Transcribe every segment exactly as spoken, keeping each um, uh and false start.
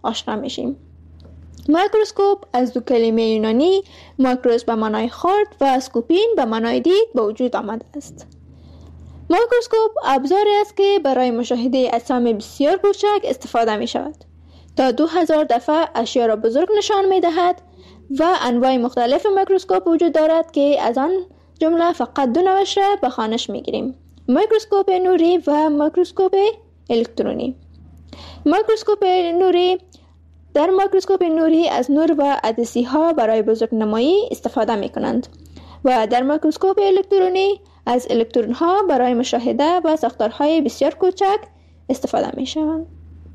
آشنا میشیم. میکروسکوپ از دو کلمه یونانی مایکروس به معنای خرد و سکوپین به معنای دید به وجود آمده است. میکروسکوپ ابزاری است که برای مشاهده اجسام بسیار کوچک استفاده می شود. تا دو هزار دفعه اشیا را بزرگ نشان می دهد و انواع مختلف میکروسکوپ وجود دارد که از آن جمله فقط دو نوش را به خوانش می گیریم: میکروسکوپ نوری و میکروسکوپ الکترونی. میکروسکوپ نوری در میکروسکوپ نوری از نور و عدسی ها برای بزرگنمایی استفاده می کنند و در میکروسکوپ الکترونی از الکترون ها برای مشاهده و ساختارهای بسیار کوچک استفاده می شوند.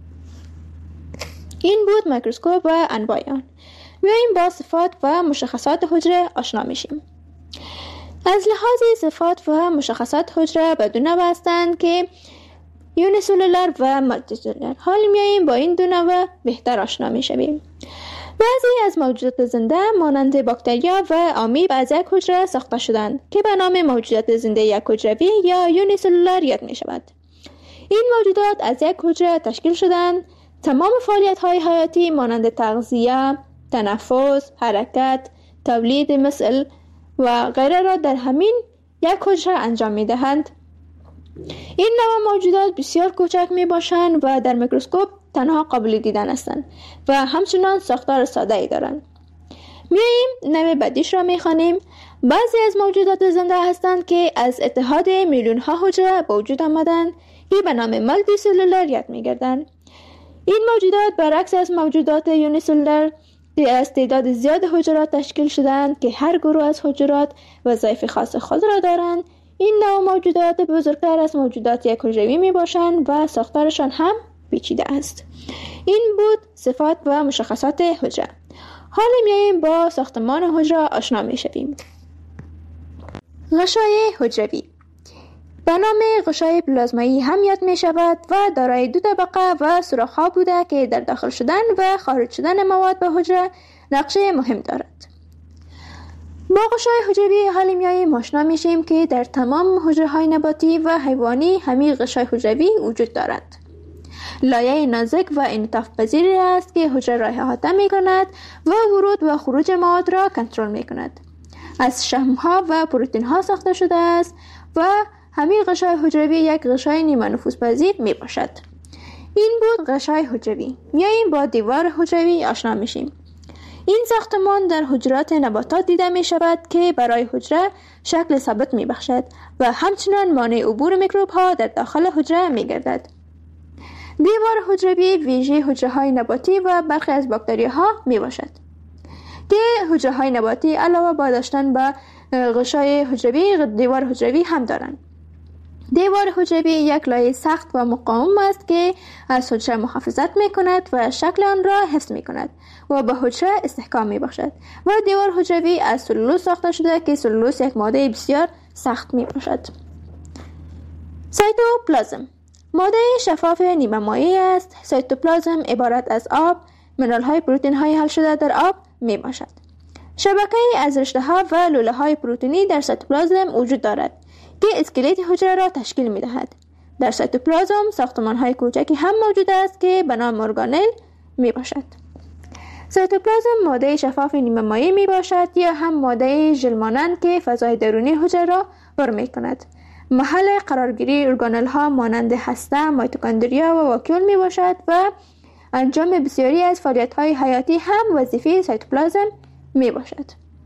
این بود میکروسکوپ و انواع آن. بیاییم با صفات و مشخصات حجره آشنا میشیم. از لحاظ صفات و مشخصات حجره به دو نوع هستند که یونیسلولر و مولتی سلولر. حال میاییم با این دو نوع بهتر آشنا میشویم. بعضی از موجودات زنده مانند باکتریا و آمیب از یک حجره ساخته شدند که به نام موجودات زنده یک حجروی یا یونیسلولر یاد می شود. این موجودات از یک حجره تشکیل شدند. تمام فعالیت های حیاتی مانند تغذیه، تنفس، حرکت، تولید مثل و غیره را در همین یک حجره انجام می دهند. این نوع موجودات بسیار کوچک می باشند و در میکروسکوپ تنها قابل دیدن هستند و همچنان ساختار ساده ای دارند. میاییم نوع بعدیش را می خوانیم. بعضی از موجودات زنده هستند که از اتحاد میلیون ها حجره به وجود آمدند که به نام مولتی سلولر یاد می گردند. این موجودات برعکس از موجودات یونیسلولر از تعداد زیاد حجرات تشکیل شدند که هر گروه از حجرات وظایف خاص خود را دارند. این نوع موجودات بزرگتر از موجودات یک حجروی می باشند و ساختارشان هم پیچیده است. این بود صفات و مشخصات حجره. حالا میاییم با ساختمان حجره آشنا می شویم. غشای حجروی به نام غشای پلازمایی هم یاد می شود و دارای دو طبقه و سوراخ‌ها بوده که در داخل شدن و خارج شدن مواد به حجره نقشه مهم دارد. با غشای حجروی حالی میاییم آشنا میشیم که در تمام حجره‌های نباتی و حیوانی همین غشای حجروی وجود دارد. لایه نازک و انعطاف پذیری است که حجره را احاطه می کند و ورود و خروج مواد را کنترل می کند. از شحم‌ها و پروتئین‌ها ساخته شده است و همین غشای حجروی یک غشای نیمه نفوذپذیر می باشد. این بود غشای حجروی. میاییم با دیوار حجروی آشنا میشیم. این ساختمان در حجرات نباتات دیده می شود که برای حجره شکل ثابت می بخشد و همچنان مانع عبور میکروب ها در داخل حجره می گردد. دیوار حجروی ویژه حجره های نباتی و برخی از باکتریاها می باشد که حجره های نباتی علاوه بر داشتن به غشای حجروی دیوار حجروی هم دارند. دیوار حجروی یک لایه سخت و مقاوم است که از حجره محافظت می کند و شکل آن را حفظ می کند و به حجره استحکام می بخشد و دیوار حجروی از سلولوز ساخته شده که سلولوز یک ماده بسیار سخت می باشد. سایتوپلازم ماده شفاف نیمه مایع است. سایتوپلازم عبارت از آب، منرال های پروتئین های حل شده در آب می باشد. شبکه از رشته ها و لوله های پروتئینی در سایتوپلازم وجود دارد که اسکلت حجره را تشکیل می دهد. در سایتوپلازم ساختمان های کوچکی هم موجود است که به نام ارگانل می باشد. سایتوپلازم ماده شفاف نیمه مایع می باشد یا هم ماده ژل مانند که فضای درونی حجره را پر می کند. محل قرارگیری ارگانل ها مانند هسته، میتوکندریا و واکیول می باشد و انجام بسیاری از فعالیت های حیاتی هم وظیفه سایتوپلازم می باشد.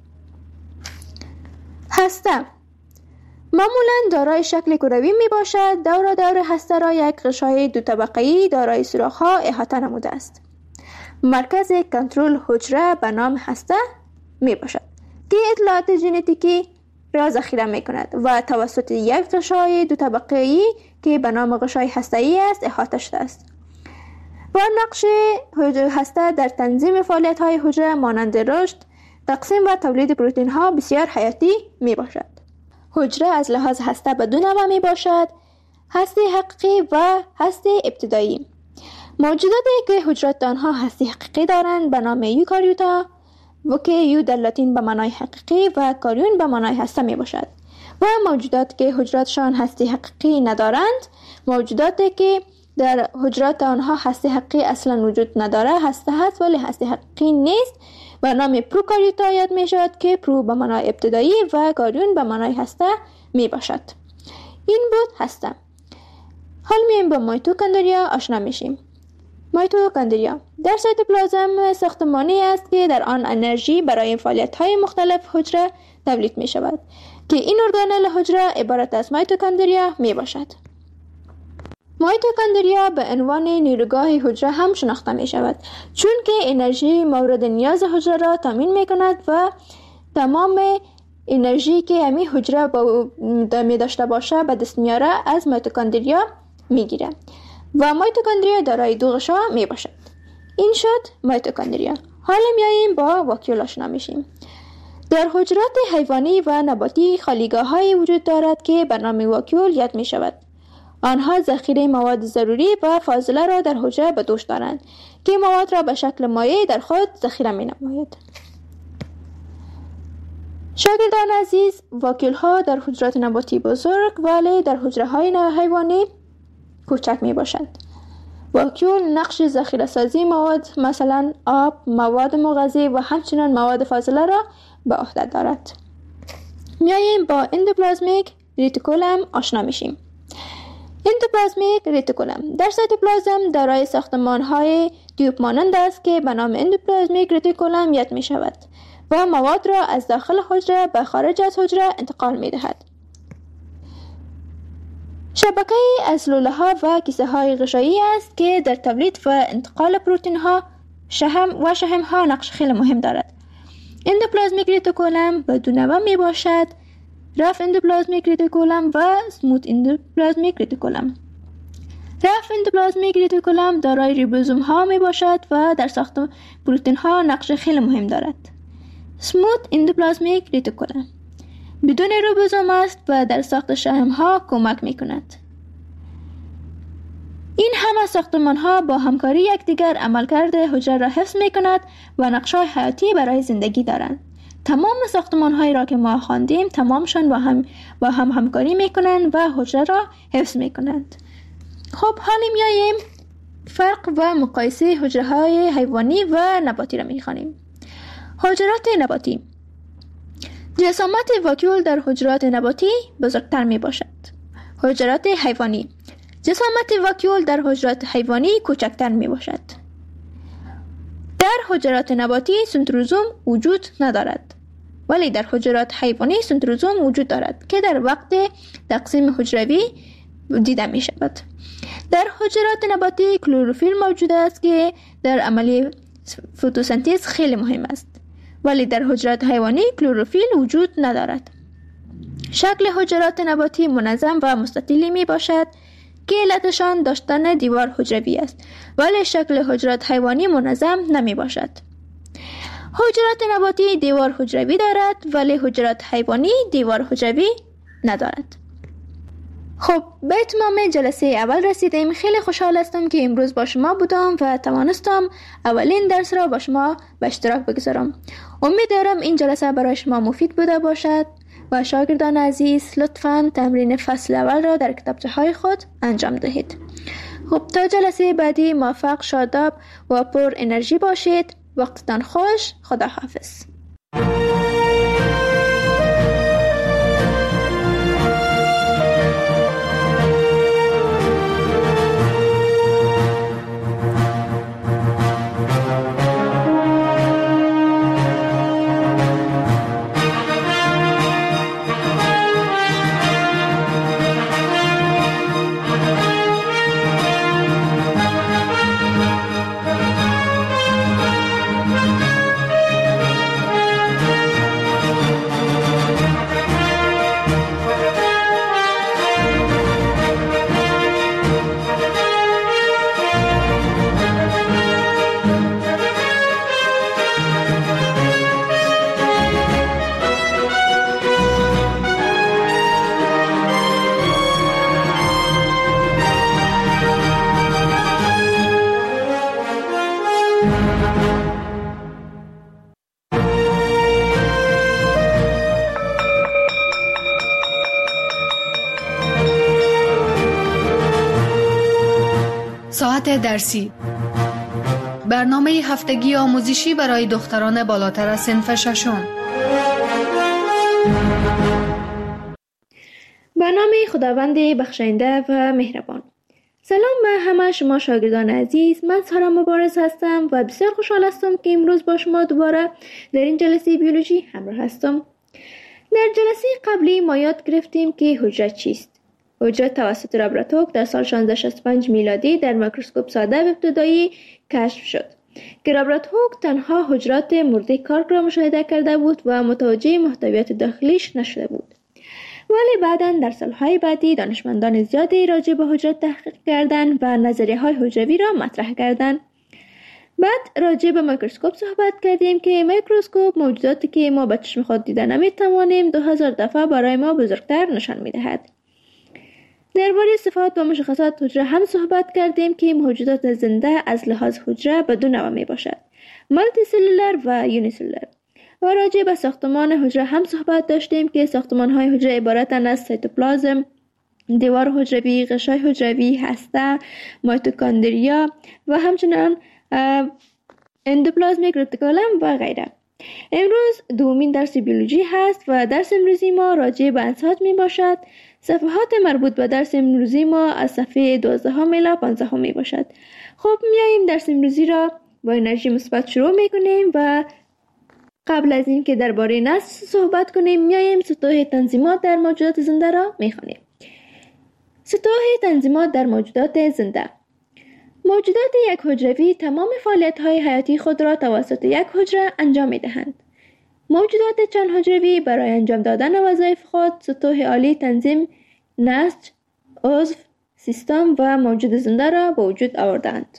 هسته معمولاً دارای شکل کروی می باشد. دور دور هسته را یک غشای دو طبقه‌ای دارای سوراخ‌ها احاطه نموده است. مرکز کنترل حجره به نام هسته می باشد که اطلاعات ژنتیکی را ذخیره می کند و توسط یک غشای دو طبقه‌ای که به نام غشای هسته‌ای است احاطه شده است. با نقش هسته در تنظیم فعالیت‌های حجره مانند رشد، تقسیم و تولید پروتئین‌ها بسیار حیاتی می باشد. حجره از لحاظ هسته به دو نوع می باشد: هسته حقیقی و هسته ابتدایی. موجوداتی که حجرات آنها هسته حقیقی دارند به نام یوکاریوتا و که یو در لاتین به معنای حقیقی و کاریون به معنای هسته می باشد و موجوداتی که حجراتشان هسته حقیقی ندارند موجوداتی که در حجرات آنها هسته حقیقی اصلا وجود نداره. هسته هست ولی هسته حقیقی نیست. به نام پروکاریوتا یاد می شود که پرو به معنای ابتدایی و کاریون به معنای هسته می باشد. این بود هسته. حال میایم با میتوکندریا آشنا میشیم. میتوکندریا در سایتوپلازم ساختمانی است که در آن انرژی برای فعالیت‌های مختلف حجره تولید می شود که این ارگانل حجره عبارت از میتوکندریا می باشد. میتوکندریا به عنوان نیروگاه حجره هم شناخته می شود چون که انرژی مورد نیاز حجره را تامین می کند و تمام انرژی که همی حجره با می داشته باشه به دست میاره از میتوکندریا می گیره و میتوکندریا دارای دو غشا می باشد. این شد میتوکندریا. حالا میاییم با واکیول آشنا میشیم. در حجرات حیوانی و نباتی خالیگاه های وجود دارد که به نام واکیول یاد می شود. آنها ذخیره مواد ضروری و فاضله را در حجره به دوش دارند که مواد را به شکل مایع در خود ذخیره می نماید. شاگردان عزیز، واکیول ها در حجرات نباتی بزرگ ولی در حجره های حیوانی کوچک می باشد. واکیول نقش ذخیره سازی مواد مثلا آب، مواد مغذی و همچنین مواد فاضله را به عهده دارد. میاییم با اندوپلازمیک ریتیکولم آشنا میشیم. اندوپلازمیک ریتیکولم در سایتوپلازم دارای ساختمان‌های تیوب مانند است که به نام اندوپلازمیک ریتیکولم یاد می شود و مواد را از داخل حجره به خارج از حجره انتقال می دهد. شبکه از لوله ها و کیسه های غشایی است که در تولید و انتقال پروتئین ها شحم و شحم ها نقش خیلی مهم دارد. اندوپلازمیک ریتیکولم بدونوه می باشد، رف اندوپلازمیک ریتیکولم و سموت اندوپلازمیک ریتیکولم. رف اندوپلازمیک ریتیکولم دارای ریبوزوم ها می باشد و در ساخت پروتئین ها نقش خیلی مهم دارد. سموت اندوپلازمیک ریتیکولم بدون ریبوزوم است و در ساخت شحم ها کمک می کند. این همه ساختمان ها با همکاری یکدیگر عملکرد حجره را حفظ می کند و نقش‌های حیاتی برای زندگی دارند. تمام ساختمان هایی را که ما خواندیم تمامشان با هم با هم همکاری می کنند و حجره را حفظ می کنند. خب حالا میاییم فرق و مقایسه حجره های حیوانی و نباتی را می خوانیم. حجرات نباتی. جسامت واکیول در حجرات نباتی بزرگتر می باشد. حجرات حیوانی. جسامت واکیول در حجرات حیوانی کوچکتر می باشد. در حجرات نباتی سنتروزوم وجود ندارد ولی در حجرات حیوانی سنتروزوم وجود دارد که در وقت تقسیم حجروی دیده می شود. در حجرات نباتی کلروفیل موجود است که در عملیه فتوسنتز خیلی مهم است ولی در حجرات حیوانی کلروفیل وجود ندارد. شکل حجرات نباتی منظم و مستطیلی می باشد که علتشان داشتن دیوار حجروی است ولی شکل حجرات حیوانی منظم نمی باشد. حجرات نباتی دیوار حجروی دارد ولی حجرات حیوانی دیوار حجروی ندارد. خب به اتمام جلسه اول رسیدیم. خیلی خوشحال هستم که امروز با شما بودم و توانستم اولین درس را با شما به اشتراک بگذارم. امیدوارم این جلسه برای شما مفید بوده باشد و شاگردان عزیز لطفاً تمرین فصل اول را در کتابچه های خود انجام دهید. خب تا جلسه بعدی موفق، شاداب و پر انرژی باشید. وقتتان خوش. خدا حافظ. مقدمات درسی، برنامه هفتگی آموزشی برای دختران بالاتر از صنف ششم. به نام خداوند بخشنده و مهربان. سلام به همه شما شاگردان عزیز. من سارا مبارز هستم و بسیار خوشحال هستم که امروز با شما دوباره در این جلسه بیولوژی همراه هستم. در جلسه قبلی ما یاد گرفتیم که حجره چیست. حجره توسط رابرت هوک در سال شانزده شصت و پنج میلادی در میکروسکوپ ساده و ابتدایی کشف شد که رابرت هوک تنها حجرات مرده کارک را مشاهده کرده بود و متوجه محتویات داخلیش نشده بود. ولی بعداً در سالهای بعدی دانشمندان زیادی راجع به حجره تحقیق کردند و نظریه های حجروی را مطرح کردند. بعد راجع به میکروسکوپ صحبت کردیم که میکروسکوپ موجوداتی که ما به چشم خود دیده نمی‌توانیم دو هزار دفعه برای ما بزرگتر نشان می‌دهد. درباره صفات و مشخصات حجره هم صحبت کردیم که موجودات زنده از لحاظ حجره به دو نوع میباشد: مالتی سلولر و یونی سلولر. و راجع به ساختمان حجره هم صحبت داشتیم که ساختمان‌های حجره عبارتند از سیتوپلازم، دیوار حجروی، غشای حجروی، هسته، مایتوکاندریا و همچنین اندوپلازمیک رتیکولم و غیره. امروز دومین درس بیولوژی هست و درس امروزی ما راجع به انساج می باشد. صفحات مربوط به درس امروزی ما از صفحه دوازده الی پانزده می باشد. خب میاییم درس امروزی را با انرژی مثبت شروع می کنیم و قبل از این که درباره نسل صحبت کنیم میاییم سطوح تنظیمات در موجودات زنده را می خوانیم. سطوح تنظیمات در موجودات زنده. موجودات یک حجروی تمام فعالیت‌های حیاتی خود را توسط یک حجره انجام می‌دهند. موجودات چند حجروی برای انجام دادن وظایف خود سطوح عالی تنظیم، نسج، عضو، سیستم و موجود زنده را به وجود آوردند.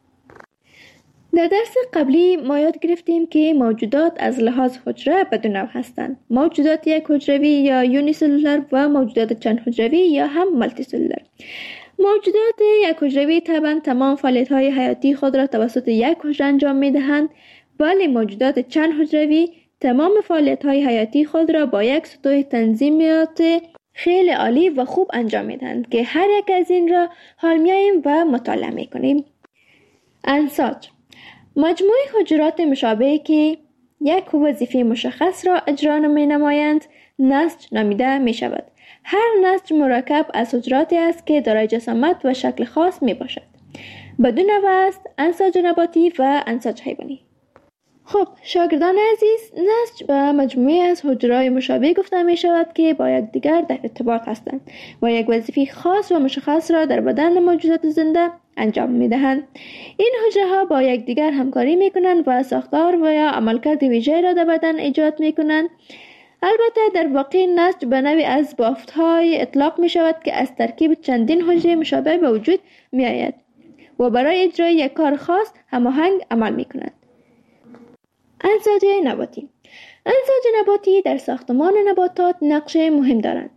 در درس قبلی ما یاد گرفتیم که موجودات از لحاظ حجره به دو نوع هستند: موجودات یک حجروی یا یونی سلولر و موجودات چند حجروی یا هم مالتی سلولر. موجودات یک حجروی طبعا تمام فعالیت‌های حیاتی خود را توسط یک حجره انجام می‌دهند، ولی موجودات چند حجروی تمام فعالیت‌های حیاتی خود را با یک سطوح تنظیمات خیلی عالی و خوب انجام می‌دهند که هر یک از این را حال می‌آییم و مطالعه می‌کنیم. انساج مجموعه حجرات مشابهی که یک وظیفه مشخص را اجرا می‌نمایند نسج نامیده می‌شود. هر نسج مرکب از حجراتی است که دارای جسامت و شکل خاص می باشد. به دو نوع است: انساج نباتی و انساج حیوانی. خب شاگردان عزیز، نسج به مجموعه از حجرات مشابه گفته می شود که با یکدیگر در ارتباط هستند و یک وظیفه خاص و مشخص را در بدن موجودات زنده انجام می دهند. این حجره ها با یکدیگر همکاری می کنند و ساختار و یا عملکرد ویژه‌ای را در بدن ایجاد می کنند. البته در واقع نسج به نوعی از بافت‌های اطلاق می شود که از ترکیب چندین حجره مشابه به وجود می آید و برای اجرای یک کار خاص هماهنگ عمل می کند. انساج نباتی. انساج نباتی در ساختمان نباتات نقش مهم دارند.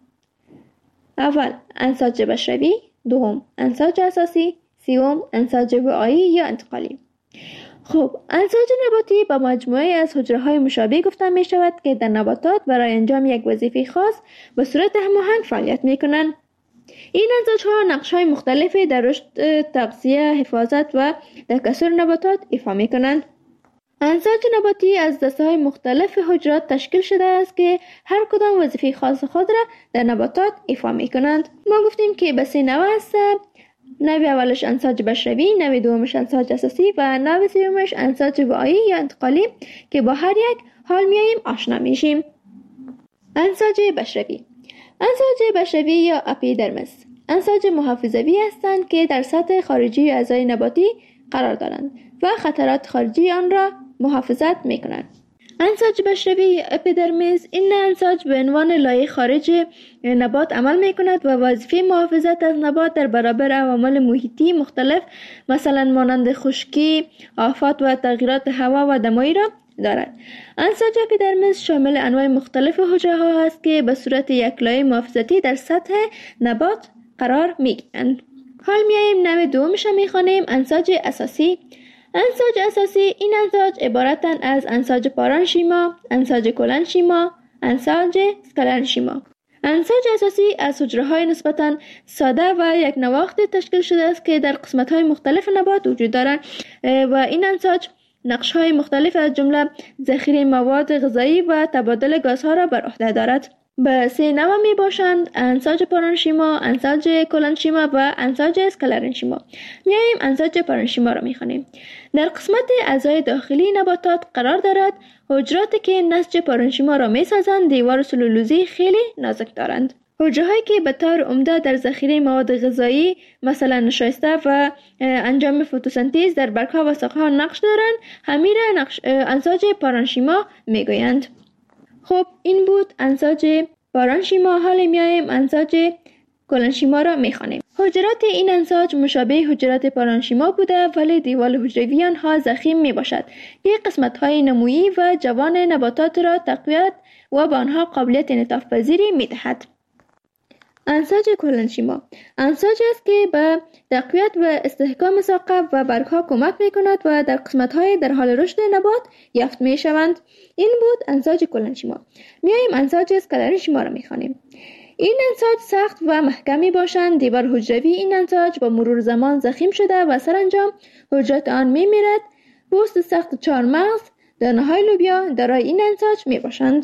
اول انساج بشری، دوم انساج اساسی، سوم انساج وعایی یا انتقالی. خب انساج نباتی با مجموعه از حجره‌های مشابه گفته می شود که در نباتات برای انجام یک وظیفه خاص به صورت هماهنگ فعالیت می کنند. این انساج‌ها نقش‌های مختلفی در رشد، تغذیه، حفاظت و تکثر نباتات ایفا می کنند. انساج نباتی از دسته‌های مختلف حجرات تشکیل شده است که هر کدام وظیفه خاص خود را در نباتات ایفا می کنند. ما گفتیم که به سه نوع است: نوع اولش انساج بشری، نوع دومش انساج اساسی و نوع سومش انساج وعایی یا انتقالی که با هر یک حال میاییم آشنا میشیم. انساج بشری. انساج بشری یا اپیدرمس انساج محافظوی هستند که در سطح خارجی اعضای نباتی قرار دارند و خطرات خارجی آن را محافظت میکنند. انساج بشری یا اپیدرمیس این انساج به عنوان لایه خارج نبات عمل می کند و وظیفه محافظت از نبات در برابر عوامل محیطی مختلف مثلا مانند خشکی، آفات و تغییرات هوا و دمایی را دارد. انساج اپیدرمیس شامل انواع مختلف حجره ها است که به صورت یک لایه محافظتی در سطح نبات قرار می گیرند. حال میاییم نوع دومش می خوانیم: انساج اساسی. انساج اساسی این انساج عبارتند از انساج پارانشیما، انساج کلنشیما، انساج اسکلنشیما. انساج اساسی از حجره‌های نسبتاً ساده و یک نواخت تشکیل شده است که در قسمت‌های مختلف نبات وجود دارند و این انساج نقش‌های مختلف از جمله ذخیره مواد غذایی و تبادل گازها را بر عهده دارد. به سه نوع می باشند: انساج پارنشیما، انساج کلنشیما و انساج اسکلرنشیما. میاییم انساج پارنشیما را میخوانیم. در قسمت اعضای داخلی نباتات قرار دارد. حجراتی که نسج پارنشیما را میسازند دیوار سلولوزی خیلی نازک دارند. حجرهایی که به طور عمده در ذخیره مواد غذایی مثلا نشایسته و انجام فتوسنتز در برگ‌ها و ساقه‌ها نقش دارند، همین را نقش انساج پارنشیما میگویند. خب این بود انساج پارنشیما. حالا میایم انساج کلنشیما را میخوانیم. حجرات این انساج مشابه حجرات پارنشیما بوده ولی دیوال حجروی آنها ضخیم می باشد که قسمت های نمویی و جوان نباتات را تقویت و به آنها قابلیت انعطاف پذیری می دهد. انساج کلنشیما انساج است که به تقویت و استحکام ساقه و برگها کمک می کند و در قسمت های در حال رشد نبات یافت می شوند. این بود انساج کلنشیما. میاییم انساج اسکلرنشیما را می خوانیم. این انساج سخت و محکمی باشند. دیوار حجروی این انساج با مرور زمان ضخیم شده و سرانجام حجرات آن می میرد. پوست سخت چهارمغز، دانه های لوبیا دارای این انساج می باشند.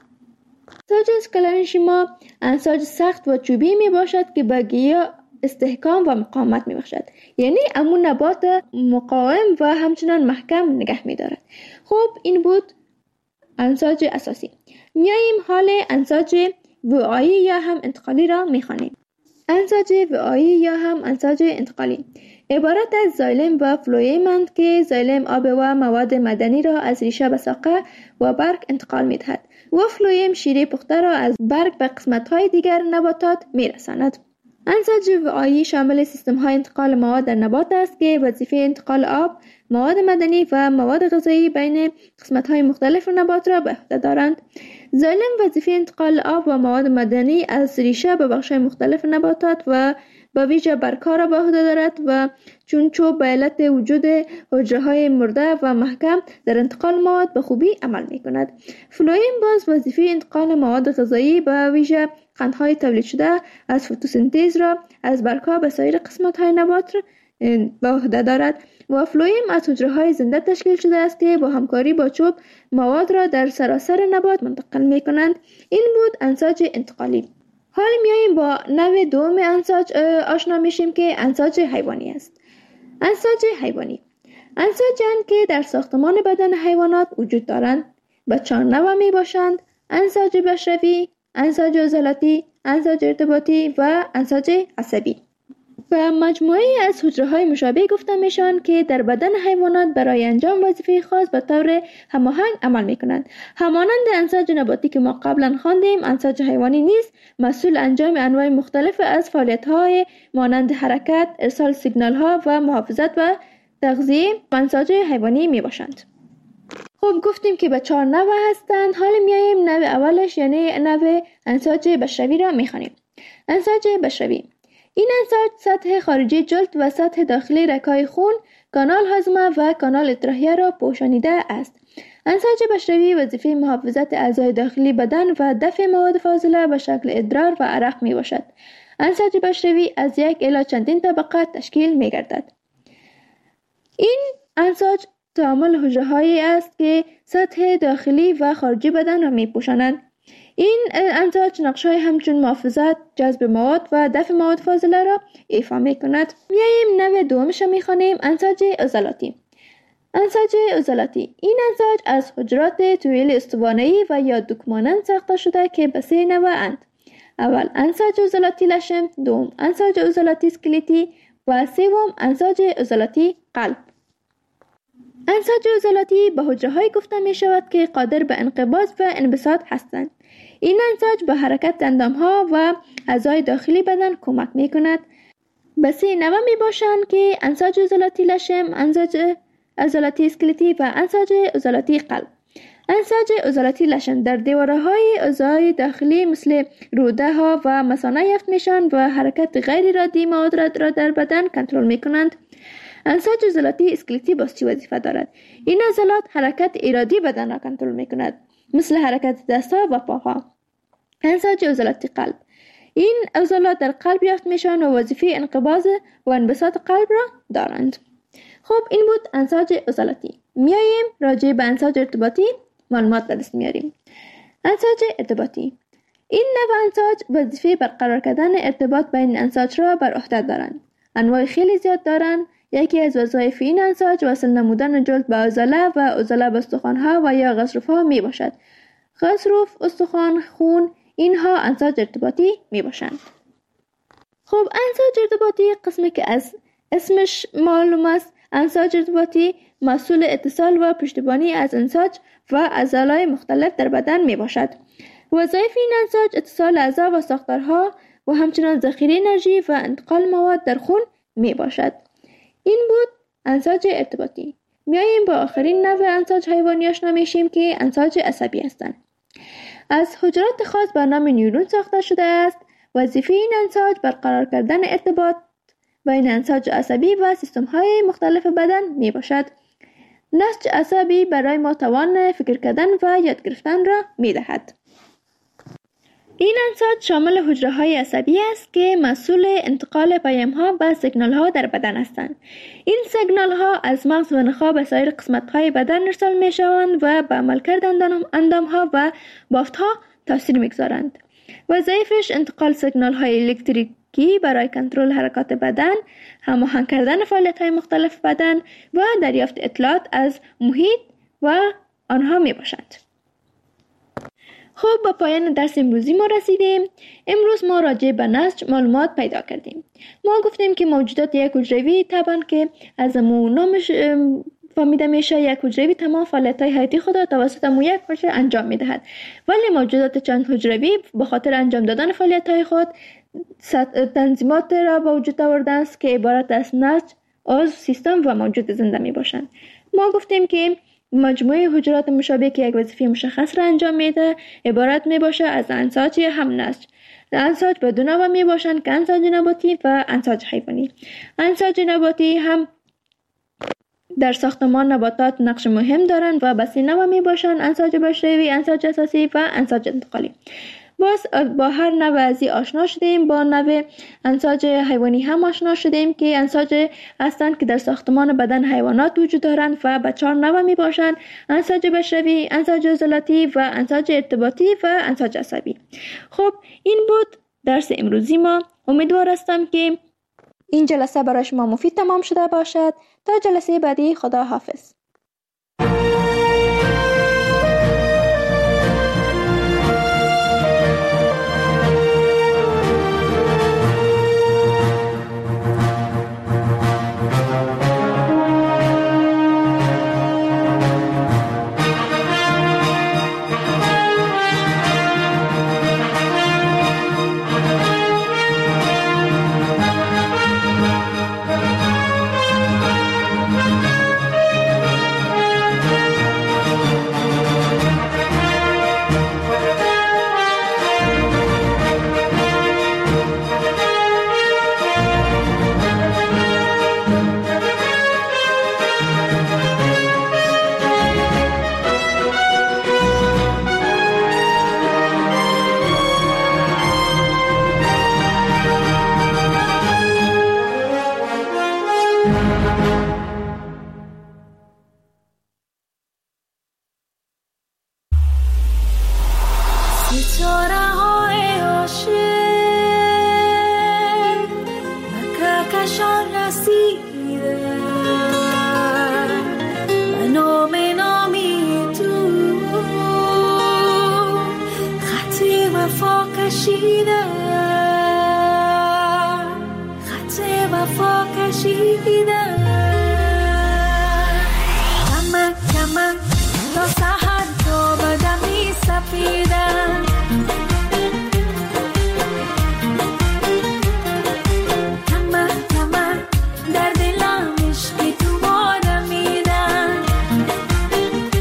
انساج اسکلرنشیما انساج سخت و چوبی می باشد که به گیاه استحکام و مقاومت می بخشد، یعنی امون نبات مقاوم و همچنان محکم نگه می دارد. خب این بود انساج اساسی. میاییم حال انساج وعایی یا هم انتقالی را می خوانیم. انساج وعایی یا هم انساج انتقالی عبارت از زایلم و فلویم‌اند که زایلم آب و مواد معدنی را از ریشه به ساقه و برگ انتقال می دهد و فلویم شیره پخته را از برگ به قسمت‌های دیگر نباتات می رساند. انساج وعایی شامل سیستم‌های انتقال مواد در نبات است که وظیفه انتقال آب، مواد معدنی و مواد غذایی بین قسمت‌های مختلف نبات را به عهده دارند. زایلم وظیفه انتقال آب و مواد معدنی از ریشه به بخش‌های مختلف نباتات و به ویژه برگ‌ها را به عهده دارد و چون چوب به علت وجود حجره‌های مرده و محکم در انتقال مواد به خوبی عمل می‌کند. فلویم باز وظیفه انتقال مواد غذایی به ویژه قندهای تولید شده از فتوسنتز را از برگ‌ها به سایر قسمت‌های نبات به عهده دارد و فلویم از حجره‌های زنده تشکیل شده است که با همکاری با چوب مواد را در سراسر نبات منتقل می‌کنند. این بود انساج انتقالی. حالا میاییم با نوع دوم انساج آشنا میشیم که انساج حیوانی است. انساج حیوانی انساج‌اند که در ساختمان بدن حیوانات وجود دارند. به چهار نوع می باشند: انساج بشروی، انساج عضلاتی، انساج ارتباطی و انساج عصبی. و مجموعه از حجره‌های مشابه گفته میشن که در بدن حیوانات برای انجام وظیفه خاص به طور هماهنگ عمل میکنند. همانند انساج نباتی که ما قبلا خواندیم، انساج حیوانی نیز مسئول انجام انواع مختلف از فعالیت‌های مانند حرکت، ارسال سیگنال‌ها و محافظت و تغذیه انساج حیوانی میباشند. خب گفتیم که به چهار نوع هستند. حالا میایم نوع اولش یعنی نوع انساج بشروی را میخوانیم. انساج بشروی این انساج سطح خارجی جلد و سطح داخلی رگ‌های خون، کانال هاضمه و کانال اطراحیه را پوشانیده است. انساج بشروی وظیفه محافظت اعضای داخلی بدن و دفع مواد فاضله به شکل ادرار و عرق می باشد. انساج بشروی از یک الی چندین طبقه تشکیل می گردد. این انساج تعامل حجره‌هایی است که سطح داخلی و خارجی بدن را می پوشانند. این انساج نقش‌های همچون محافظت، جذب مواد و دفع مواد فاضله را ایفا می‌کند. میاییم نوع دومش را می‌خوانیم، انساج عضلاتی. انساج عضلاتی این انساج از حجرات طویل استوانه‌ای و یا دوکمانند ساخته شده که به سه نوع اند. اول انساج عضلاتی لشم، دوم انساج عضلاتی اسکلتی و سوم انساج عضلاتی قلب. انساج عضلاتی به حجره‌هایی گفته می‌شود که قادر به انقباض و انبساط هستند. این انساج به حرکت اندام‌ها و اعضای داخلی بدن کمک می‌کند. به سه نوع می‌باشند که انساج عضلاتی لشم، انساج عضلاتی اسکلتی و انساج عضلاتی قلب. انساج عضلاتی لشم در دیواره‌های اعضای داخلی مثل روده‌ها و مثانه یافت میشن و حرکت غیر ارادی مواد را در بدن کنترل می‌کنند. انساج عضلاتی اسکلتی باز چی وظیفه دارد؟ این عضلات حرکت ارادی بدن را کنترل می‌کند، مثل حرکت دست‌ها و پاها. انساج عضلات قلب. این عضلات در قلب یافت میشن و وظیفه انقباض و انبساط قلب را دارند. خب این بود انساج عضلاتی. میاییم راجع به انساج ارتباطی معلومات دست میاریم. انساج ارتباطی. این نوع انساج وظیفه برقرار کردن ارتباط بین انساج را بر عهده دارند. انواع خیلی زیاد دارند. یکی از وظایف این انساج وصل نمودن جلد به عضله و عضله به استخوان‌ها و یا غضروف‌ها می باشد. غضروف، استخوان، خون، اینها انساج ارتباطی می باشند. خب انساج ارتباطی قسمی که از اسمش معلوم است، انساج ارتباطی مسئول اتصال و پشتیبانی از انساج و عضلات مختلف در بدن می باشد. وظایف این انساج اتصال اعضا و ساختارها و همچنان ذخیره انرژی و انتقال مواد در خون می باشد. این بود انساج ارتباطی. میاییم با آخرین نوع انساج حیوانی آشنا میشیم که انساج عصبی هستند. از حجرات خاص به نام نیورون ساخته شده است. وظیفه این انساج برقرار کردن ارتباط بین انساج عصبی و سیستم های مختلف بدن می باشد. نسج عصبی برای ما توان فکر کردن و یاد گرفتن را می دهد. این انساج شامل حجره های عصبی است که مسئول انتقال پیام ها و سیگنال ها در بدن هستند. این سیگنال ها از مغز و نخاع به سایر قسمت های بدن ارسال می شوند و به عملکرد اندام ها و بافت ها تاثیر می گذارند. وظایفش انتقال سیگنال های الکتریکی برای کنترل حرکات بدن، هماهنگ کردن فعالیت های مختلف بدن و دریافت اطلاعات از محیط و آنها می باشند. خب با پایان درس امروزی ما رسیدیم. امروز ما راجع به نسج معلومات پیدا کردیم. ما گفتیم که موجودات یک حجروی طبعا که از مو نامش فهمیده میشه، یک حجروی تمام فعالیت‌های حیاتی خود را توسط مو یک حجره انجام میدهد. ولی موجودات چند حجروی به خاطر انجام دادن فعالیت‌های خود تنظیمات را به وجود آورده است که عبارت از نسج، عضو، سیستم و موجود زنده می باشند. ما گفتیم که مجموعه حجرات مشابه که یک وظیفه مشخص را انجام میده عبارت می باشه از انساج یا هم نسج. انساج به دو نوع می باشند که انساج نباتی و انساج حیوانی. انساج نباتی هم در ساختمان نباتات نقش مهم دارند و به سه نوع می باشند: انساج بشری، انساج اساسی و انساج انتقالی. باز با هر نوع از این آشنا شدیم. با نوع انساج حیوانی هم آشنا شدیم که انساج هستند که در ساختمان بدن حیوانات وجود دارند و به چهار نوع می باشند: انساج بشری، انساج عضلاتی و انساج ارتباطی و انساج عصبی. خب این بود درس امروزی ما. امیدوار هستم که این جلسه برای شما مفید تمام شده باشد. تا جلسه بعدی، خدا حافظ.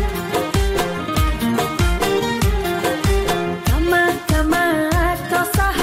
Come on, come on, toss a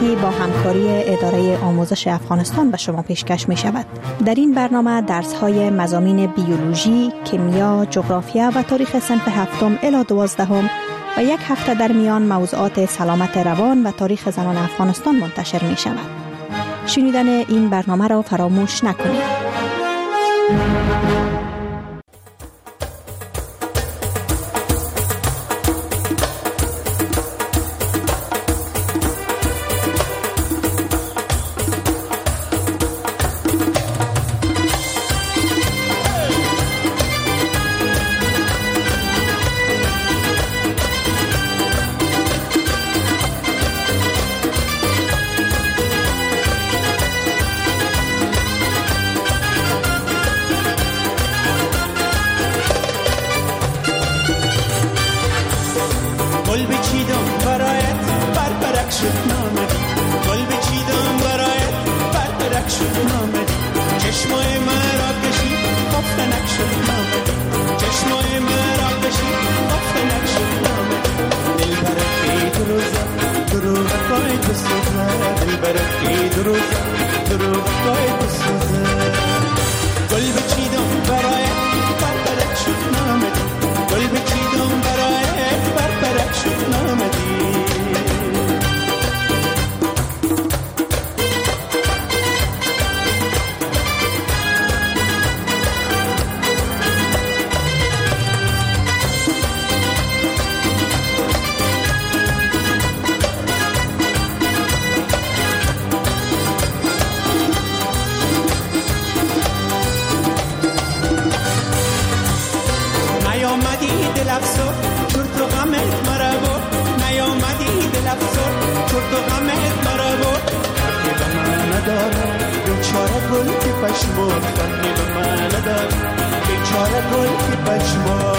هفتگی با همکاری اداره آموزش افغانستان به شما پیشکش می شود. در این برنامه درس‌های مضامین بیولوژی، کیمیا، جغرافیا و تاریخ صنف هفتم الی دوازدهم و یک هفته در میان موضوعات سلامت روان و تاریخ زنان افغانستان منتشر می شود. شنیدن این برنامه را فراموش نکنید. بیچاره گل که پشمون